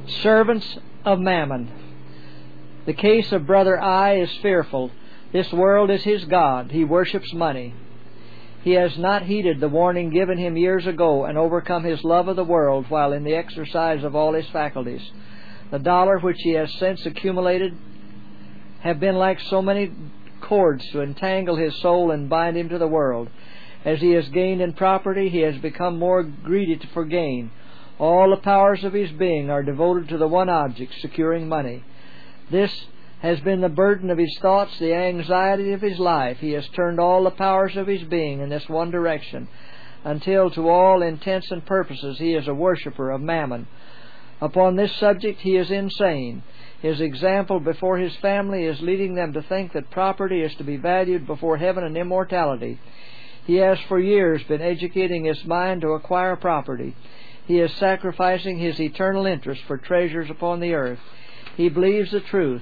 Servants of Mammon. The case of Brother I is fearful. This world is his god. He worships money. He has not heeded the warning given him years ago and overcome his love of the world while in the exercise of all his faculties. The dollar which he has since accumulated have been like so many cords to entangle his soul and bind him to the world. As he has gained in property, he has become more greedy for gain. All the powers of his being are devoted to the one object, securing money. This has been the burden of his thoughts, the anxiety of his life. He has turned all the powers of his being in this one direction, until to all intents and purposes he is a worshipper of Mammon. Upon this subject he is insane. His example before his family is leading them to think that property is to be valued before heaven and immortality. He has for years been educating his mind to acquire property. He is sacrificing his eternal interest for treasures upon the earth. He believes the truth.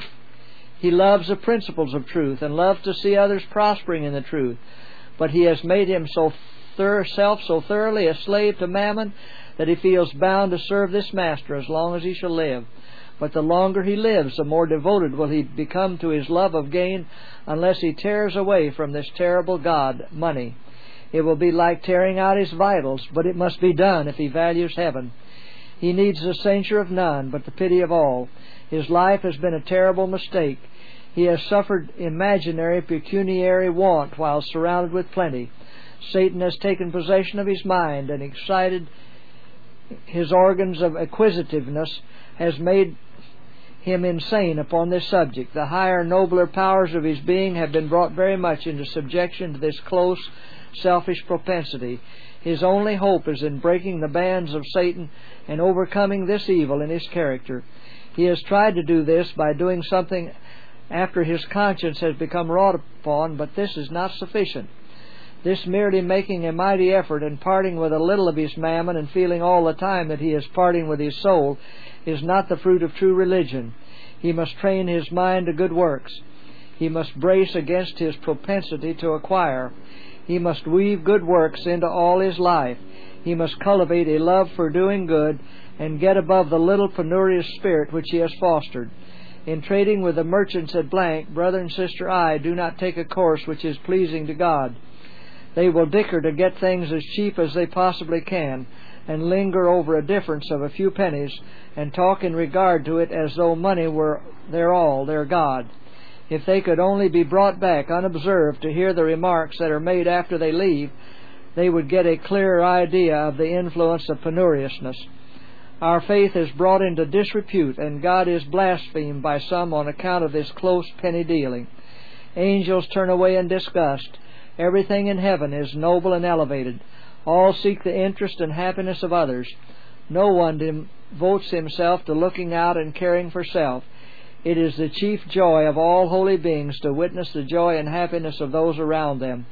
He loves the principles of truth and loves to see others prospering in the truth. But he has made himself so thoroughly a slave to Mammon that he feels bound to serve this master as long as he shall live. But the longer he lives, the more devoted will he become to his love of gain unless he tears away from this terrible god, money. It will be like tearing out his vitals, but it must be done if he values heaven. He needs the censure of none, but the pity of all. His life has been a terrible mistake. He has suffered imaginary pecuniary want while surrounded with plenty. Satan has taken possession of his mind and excited his organs of acquisitiveness, has made him insane upon this subject. The higher, nobler powers of his being have been brought very much into subjection to this close, selfish propensity. His only hope is in breaking the bands of Satan and overcoming this evil in his character. He has tried to do this by doing something after his conscience has become wrought upon, but this is not sufficient. This merely making a mighty effort and parting with a little of his mammon and feeling all the time that he is parting with his soul is not the fruit of true religion. He must train his mind to good works. He must brace against his propensity to acquire. He must weave good works into all his life. He must cultivate a love for doing good and get above the little penurious spirit which he has fostered. In trading with the merchants at blank, brother and sister I do not take a course which is pleasing to God. They will dicker to get things as cheap as they possibly can, and linger over a difference of a few pennies, and talk in regard to it as though money were their all, their God. If they could only be brought back unobserved to hear the remarks that are made after they leave, they would get a clearer idea of the influence of penuriousness. Our faith is brought into disrepute, and God is blasphemed by some on account of this close penny dealing. Angels turn away in disgust. Everything in heaven is noble and elevated. All seek the interest and happiness of others. No one devotes himself to looking out and caring for self. It is the chief joy of all holy beings to witness the joy and happiness of those around them.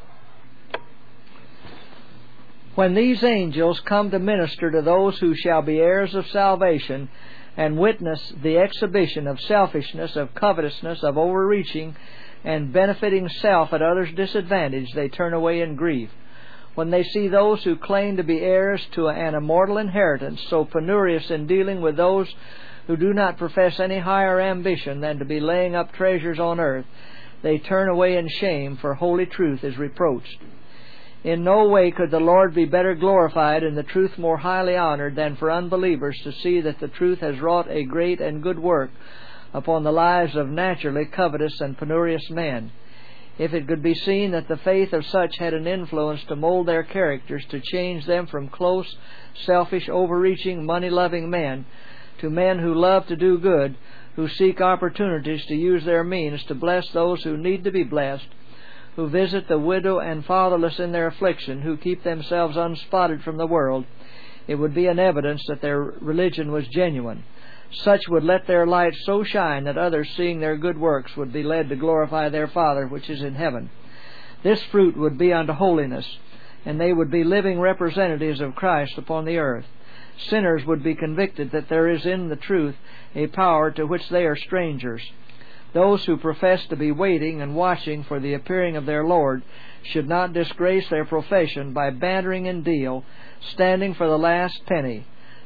When these angels come to minister to those who shall be heirs of salvation and witness the exhibition of selfishness, of covetousness, of overreaching, and benefiting self at others' disadvantage, they turn away in grief. When they see those who claim to be heirs to an immortal inheritance so penurious in dealing with those who do not profess any higher ambition than to be laying up treasures on earth, they turn away in shame, for holy truth is reproached. In no way could the Lord be better glorified and the truth more highly honored than for unbelievers to see that the truth has wrought a great and good work upon the lives of naturally covetous and penurious men. If it could be seen that the faith of such had an influence to mold their characters, to change them from close, selfish, overreaching, money-loving men to men who love to do good, who seek opportunities to use their means to bless those who need to be blessed, who visit the widow and fatherless in their affliction, who keep themselves unspotted from the world, it would be an evidence that their religion was genuine. Such would let their light so shine that others, seeing their good works, would be led to glorify their Father which is in heaven. This fruit would be unto holiness, and they would be living representatives of Christ upon the earth. Sinners would be convicted that there is in the truth a power to which they are strangers. Those who profess to be waiting and watching for the appearing of their Lord should not disgrace their profession by bantering in deal, standing for the last penny.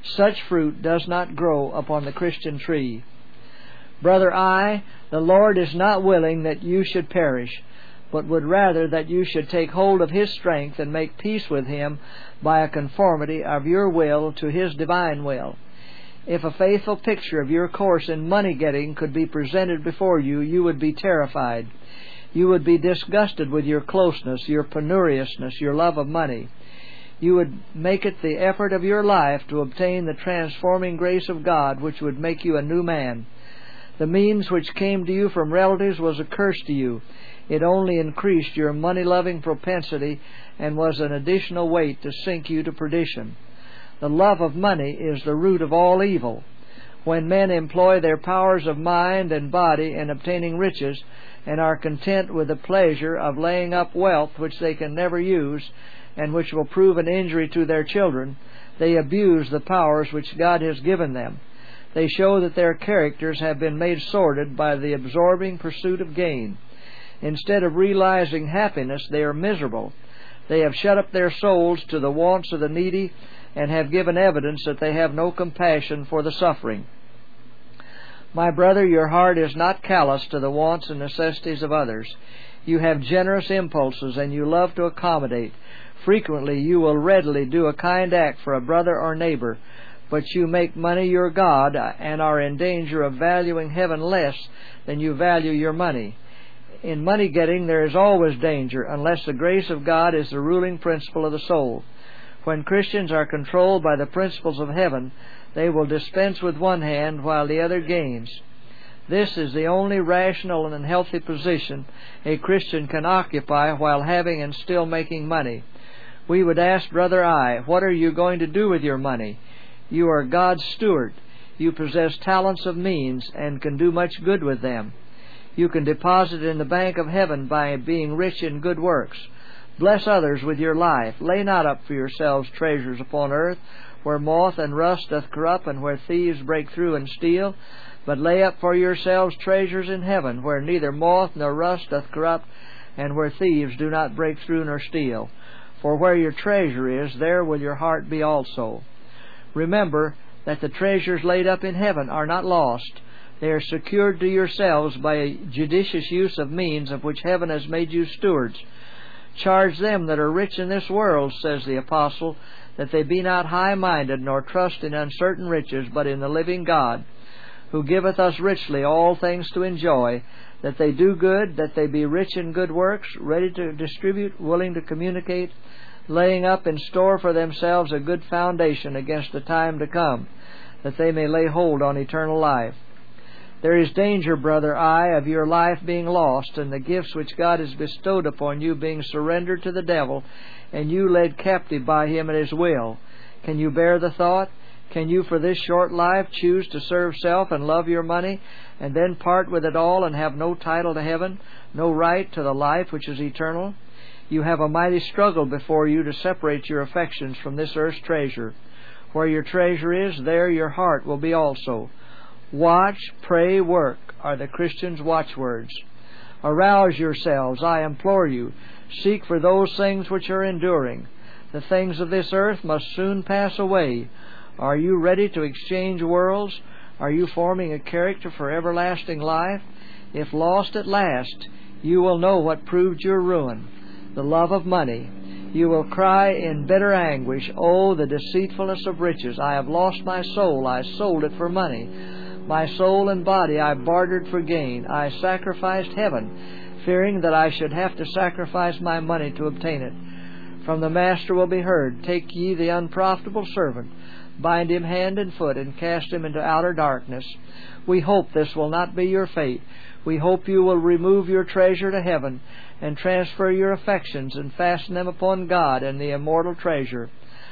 Such fruit does not grow upon the Christian tree. Brother I, the Lord is not willing that you should perish, but would rather that you should take hold of His strength and make peace with Him by a conformity of your will to His divine will. If a faithful picture of your course in money-getting could be presented before you, you would be terrified. You would be disgusted with your closeness, your penuriousness, your love of money. You would make it the effort of your life to obtain the transforming grace of God, which would make you a new man. The means which came to you from relatives was a curse to you. It only increased your money-loving propensity and was an additional weight to sink you to perdition. The love of money is the root of all evil. When men employ their powers of mind and body in obtaining riches, and are content with the pleasure of laying up wealth which they can never use, and which will prove an injury to their children, they abuse the powers which God has given them. They show that their characters have been made sordid by the absorbing pursuit of gain. Instead of realizing happiness, they are miserable. They have shut up their souls to the wants of the needy, and have given evidence that they have no compassion for the suffering. My brother, your heart is not callous to the wants and necessities of others. You have generous impulses, and you love to accommodate. Frequently you will readily do a kind act for a brother or neighbor, but you make money your God, and are in danger of valuing heaven less than you value your money. In money-getting there is always danger, unless the grace of God is the ruling principle of the soul. When Christians are controlled by the principles of heaven, they will dispense with one hand while the other gains. This is the only rational and healthy position a Christian can occupy while having and still making money. We would ask Brother I, what are you going to do with your money? You are God's steward. You possess talents of means and can do much good with them. You can deposit in the bank of heaven by being rich in good works. Bless others with your life. Lay not up for yourselves treasures upon earth, where moth and rust doth corrupt, and where thieves break through and steal. But lay up for yourselves treasures in heaven, where neither moth nor rust doth corrupt, and where thieves do not break through nor steal. For where your treasure is, there will your heart be also. Remember that the treasures laid up in heaven are not lost. They are secured to yourselves by a judicious use of means of which heaven has made you stewards. Charge them that are rich in this world, says the Apostle, that they be not high-minded, nor trust in uncertain riches, but in the living God, who giveth us richly all things to enjoy, that they do good, that they be rich in good works, ready to distribute, willing to communicate, laying up in store for themselves a good foundation against the time to come, that they may lay hold on eternal life. There is danger, brother I, of your life being lost, and the gifts which God has bestowed upon you being surrendered to the devil, and you led captive by him at his will. Can you bear the thought? Can you for this short life choose to serve self and love your money, and then part with it all and have no title to heaven, no right to the life which is eternal? You have a mighty struggle before you to separate your affections from this earth's treasure. Where your treasure is, there your heart will be also. Watch, pray, work are the Christian's watchwords. Arouse yourselves, I implore you. Seek for those things which are enduring. The things of this earth must soon pass away. Are you ready to exchange worlds? Are you forming a character for everlasting life? If lost at last, you will know what proved your ruin, the love of money. You will cry in bitter anguish, "Oh, the deceitfulness of riches! I have lost my soul. I sold it for money. My soul and body I bartered for gain. I sacrificed heaven, fearing that I should have to sacrifice my money to obtain it." From the Master will be heard, "Take ye the unprofitable servant, bind him hand and foot, and cast him into outer darkness." We hope this will not be your fate. We hope you will remove your treasure to heaven, and transfer your affections and fasten them upon God and the immortal treasure.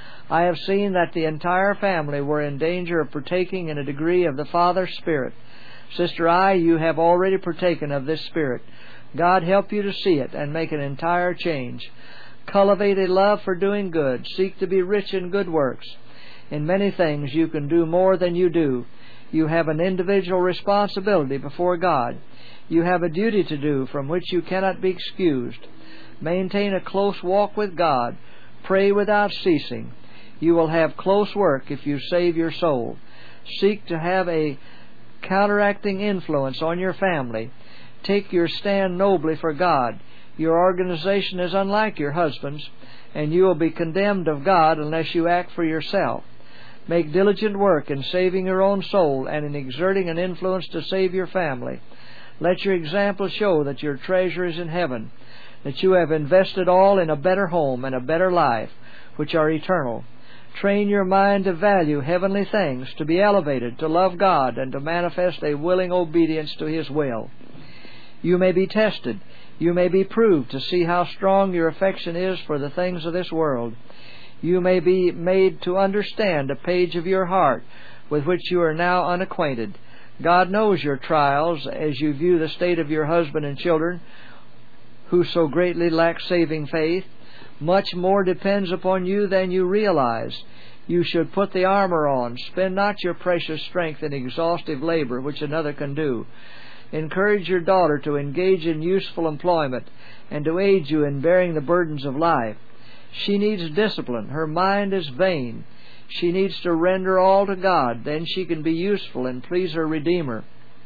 I have seen that the entire family were in danger of partaking in a degree of the Father's Spirit. Sister I, you have already partaken of this Spirit. God help you to see it and make an entire change. Cultivate a love for doing good. Seek to be rich in good works. In many things you can do more than you do. You have an individual responsibility before God. You have a duty to do from which you cannot be excused. Maintain a close walk with God. Pray without ceasing. You will have close work if you save your soul. Seek to have a counteracting influence on your family. Take your stand nobly for God. Your organization is unlike your husband's, and you will be condemned of God unless you act for yourself. Make diligent work in saving your own soul and in exerting an influence to save your family. Let your example show that your treasure is in heaven, that you have invested all in a better home and a better life, which are eternal. Train your mind to value heavenly things, to be elevated, to love God, and to manifest a willing obedience to His will. You may be tested. You may be proved to see how strong your affection is for the things of this world. You may be made to understand a page of your heart with which you are now unacquainted. God knows your trials as you view the state of your husband and children, who so greatly lack saving faith. Much more depends upon you than you realize. You should put the armor on. Spend not your precious strength in exhaustive labor, which another can do. Encourage your daughter to engage in useful employment and to aid you in bearing the burdens of life. She needs discipline. Her mind is vain. She needs to render all to God. Then she can be useful and please her Redeemer.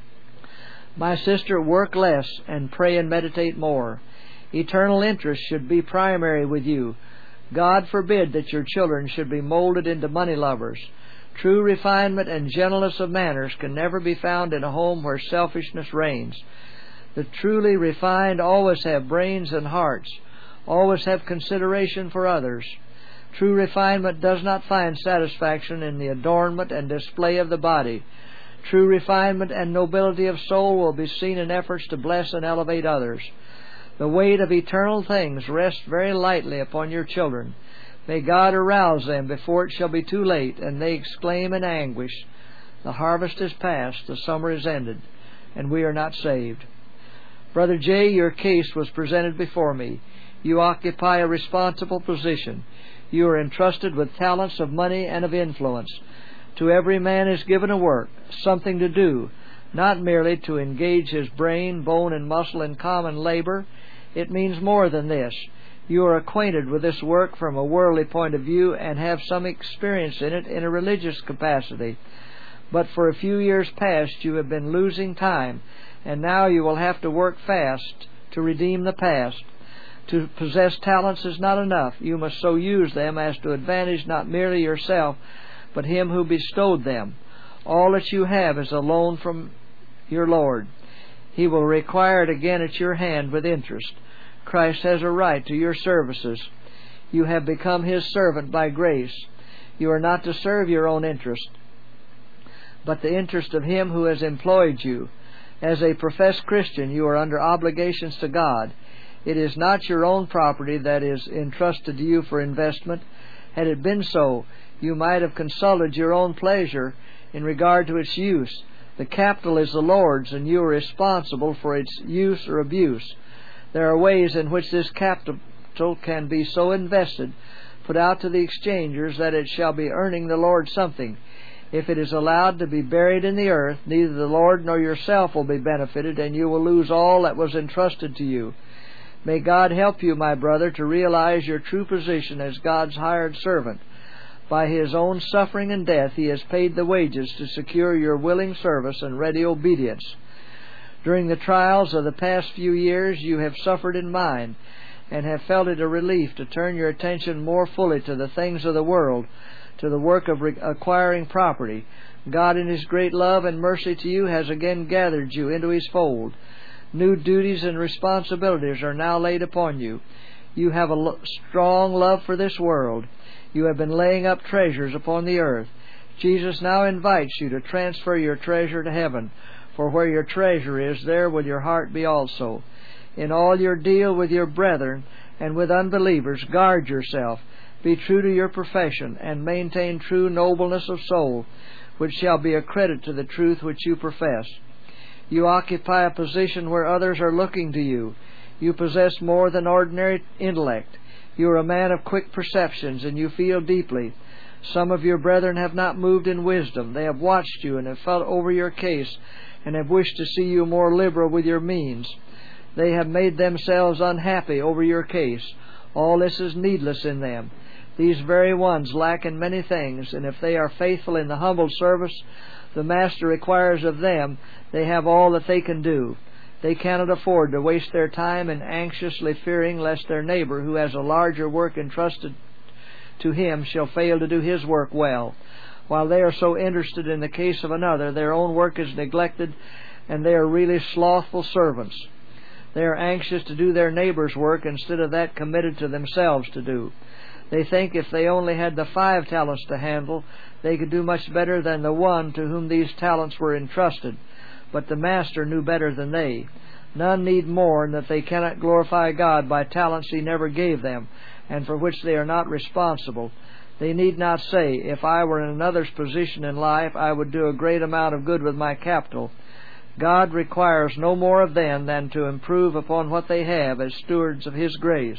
My sister, work less and pray and meditate more. Eternal interest should be primary with you. God forbid that your children should be molded into money lovers. True refinement and gentleness of manners can never be found in a home where selfishness reigns. The truly refined always have brains and hearts, always have consideration for others. True refinement does not find satisfaction in the adornment and display of the body. True refinement and nobility of soul will be seen in efforts to bless and elevate others. The weight of eternal things rests very lightly upon your children. May God arouse them before it shall be too late, and they exclaim in anguish, "The harvest is past, the summer is ended, and we are not saved." Brother J., your case was presented before me. You occupy a responsible position. You are entrusted with talents of money and of influence. To every man is given a work, something to do, not merely to engage his brain, bone, and muscle in common labor. It means more than this. You are acquainted with this work from a worldly point of view and have some experience in it in a religious capacity. But for a few years past you have been losing time, and now you will have to work fast to redeem the past. To possess talents is not enough. You must so use them as to advantage not merely yourself, but Him who bestowed them. All that you have is a loan from your Lord. He will require it again at your hand with interest. Christ has a right to your services. You have become His servant by grace. You are not to serve your own interest, but the interest of Him who has employed you. As a professed Christian, you are under obligations to God. It is not your own property that is entrusted to you for investment. Had it been so, you might have consulted your own pleasure in regard to its use. The capital is the Lord's, and you are responsible for its use or abuse. There are ways in which this capital can be so invested, put out to the exchangers, that it shall be earning the Lord something. If it is allowed to be buried in the earth, neither the Lord nor yourself will be benefited, and you will lose all that was entrusted to you. May God help you, my brother, to realize your true position as God's hired servant. By His own suffering and death He has paid the wages to secure your willing service and ready obedience. During the trials of the past few years you have suffered in mind, and have felt it a relief to turn your attention more fully to the things of the world, to the work of acquiring property. God in His great love and mercy to you has again gathered you into His fold. New duties and responsibilities are now laid upon you. You have a strong love for this world. You have been laying up treasures upon the earth. Jesus now invites you to transfer your treasure to heaven, for where your treasure is, there will your heart be also. In all your deal with your brethren and with unbelievers, guard yourself. Be true to your profession, and maintain true nobleness of soul, which shall be a credit to the truth which you profess. You occupy a position where others are looking to you. You possess more than ordinary intellect. You are a man of quick perceptions, and you feel deeply. Some of your brethren have not moved in wisdom. They have watched you and have felt over your case, and have wished to see you more liberal with your means. They have made themselves unhappy over your case. All this is needless in them. These very ones lack in many things, and if they are faithful in the humble service the Master requires of them, they have all that they can do. They cannot afford to waste their time in anxiously fearing lest their neighbor, who has a larger work entrusted to him, shall fail to do his work well. While they are so interested in the case of another, their own work is neglected, and they are really slothful servants. They are anxious to do their neighbor's work instead of that committed to themselves to do. They think if they only had the 5 talents to handle, they could do much better than the one to whom these talents were entrusted. But the Master knew better than they. None need more, and that they cannot glorify God by talents He never gave them, and for which they are not responsible. They need not say, if I were in another's position in life, I would do a great amount of good with my capital. God requires no more of them than to improve upon what they have as stewards of His grace.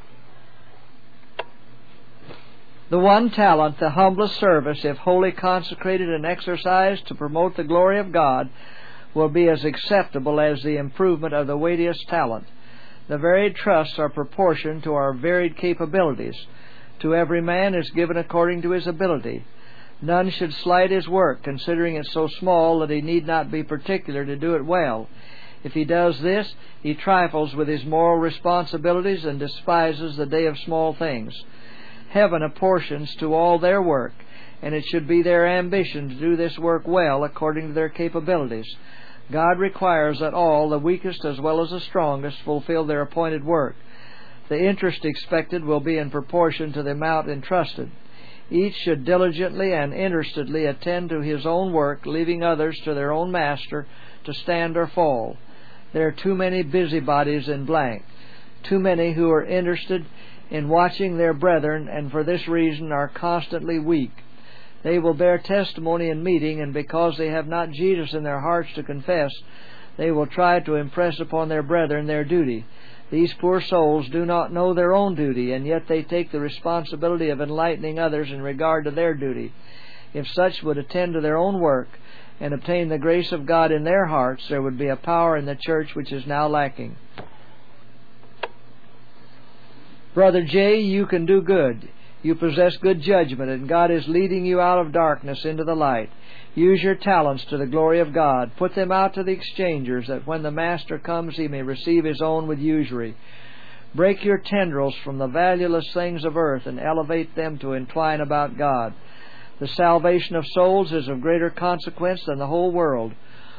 The 1 talent, the humblest service, if wholly consecrated and exercised to promote the glory of God, will be as acceptable as the improvement of the weightiest talent. The varied trusts are proportioned to our varied capabilities. To every man is given according to his ability. None should slight his work, considering it so small that he need not be particular to do it well. If he does this, he trifles with his moral responsibilities and despises the day of small things. Heaven apportions to all their work, and it should be their ambition to do this work well according to their capabilities. God requires that all, the weakest as well as the strongest, fulfill their appointed work. The interest expected will be in proportion to the amount entrusted. Each should diligently and interestedly attend to his own work, leaving others to their own master to stand or fall. There are too many busybodies in blank, too many who are interested in watching their brethren, and for this reason are constantly weak. They will bear testimony in meeting, and because they have not Jesus in their hearts to confess, they will try to impress upon their brethren their duty. These poor souls do not know their own duty, and yet they take the responsibility of enlightening others in regard to their duty. If such would attend to their own work and obtain the grace of God in their hearts, there would be a power in the church which is now lacking. Brother J., you can do good. You possess good judgment, and God is leading you out of darkness into the light. Use your talents to the glory of God. Put them out to the exchangers, that when the Master comes He may receive His own with usury. Break your tendrils from the valueless things of earth, and elevate them to entwine about God. The salvation of souls is of greater consequence than the whole world.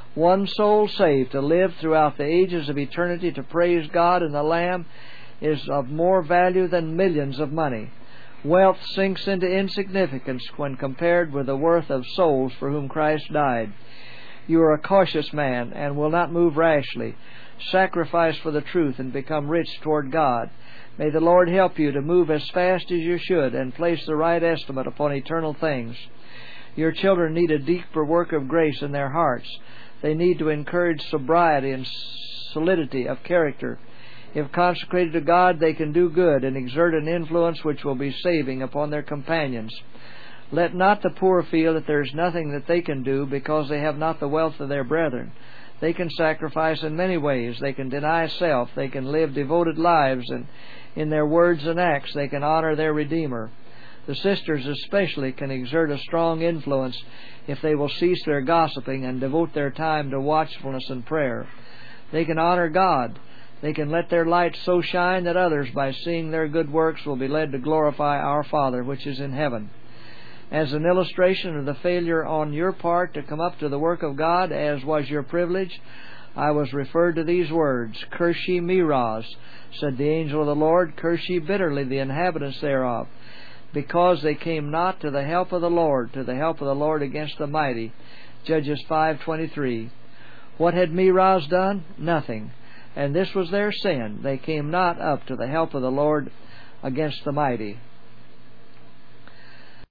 1 soul saved to live throughout the ages of eternity to praise God and the Lamb is of more value than millions of money. Wealth sinks into insignificance when compared with the worth of souls for whom Christ died. You are a cautious man and will not move rashly. Sacrifice for the truth and become rich toward God. May the Lord help you to move as fast as you should and place the right estimate upon eternal things. Your children need a deeper work of grace in their hearts. They need to encourage sobriety and solidity of character. If consecrated to God, they can do good and exert an influence which will be saving upon their companions. Let not the poor feel that there is nothing that they can do because they have not the wealth of their brethren. They can sacrifice in many ways. They can deny self. They can live devoted lives, and in their words and acts they can honor their Redeemer. The sisters especially can exert a strong influence if they will cease their gossiping and devote their time to watchfulness and prayer. They can honor God. They can let their light so shine that others, by seeing their good works, will be led to glorify our Father which is in heaven. As an illustration of the failure on your part to come up to the work of God, as was your privilege, I was referred to these words, "Curse ye Meroz," said the angel of the Lord, "curse ye bitterly the inhabitants thereof, because they came not to the help of the Lord against the mighty." Judges 5:23. What had Meroz done? Nothing. And this was their sin. They came not up to the help of the Lord against the mighty.